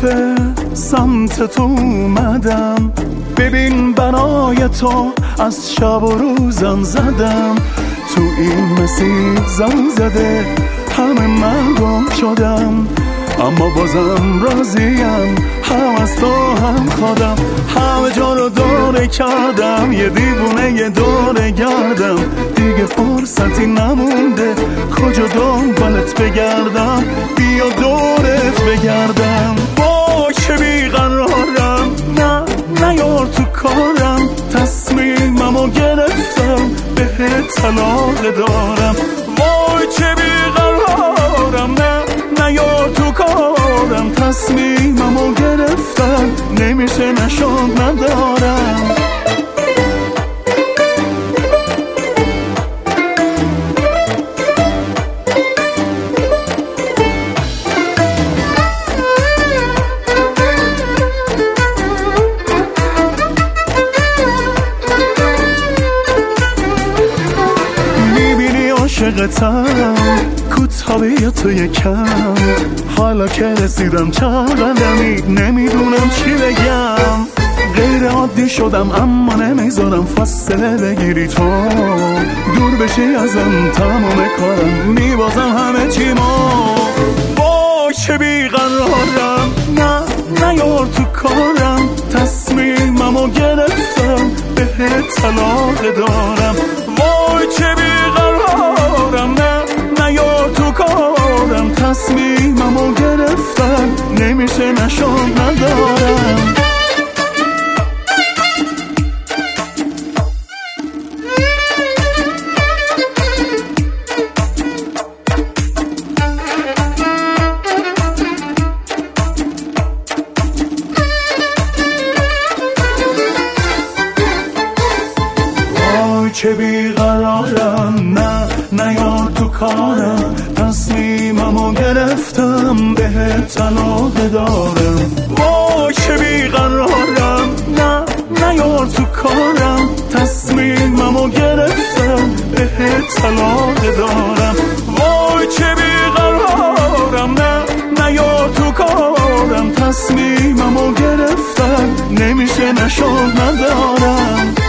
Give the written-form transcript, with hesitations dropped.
دفعه سمت تو اومدم، ببین برای تو از شب و روزم زدم. تو این مسیر زن زده همه من گم شدم، اما بازم راضیم، هم از تو هم خودم. همه جا رو دوره کردم، یه دیوونه یه دوره گردم، دیگه فرصتی نمونده کجا دنبالت بگردم، بیا دورت بگردم. با چه بیقرارم، نه یار تو کارم، تصمیممو گرفتم بهت طلاق دارم. وای چه بیقرارم، نه یار تو کارم، تصمیممو گرفتم نمیشه نشان ندارم. عاشقتم کوتاه بیا تو یکم، حالا که رسیدم چند قدمی نمیدونم چی بگم. غیر عادی شدم اما نمیذارم فاصله بگیری تو، دور بشی ازم تمام کارم میبازم همه چیمو. وای چه بیقرارم، نه یار تو کارم، تصمیممو گرفتم بهت طلاق دارم. وای چه بیقرارم، نه یار تو کارم، تصمیممو گرفتم نمیشه نشان ندارم. چه بیقرارم، نه یار تو کارم، تصمیممو گرفتم بهت طلاق دارم. وای چه بیقرارم، نه یار تو کارم، تصمیممو گرفتم بهت طلاق دارم. وای چه بیقرارم، نه یار تو کارم، تصمیممو گرفتم نمیشه نشان ندارم.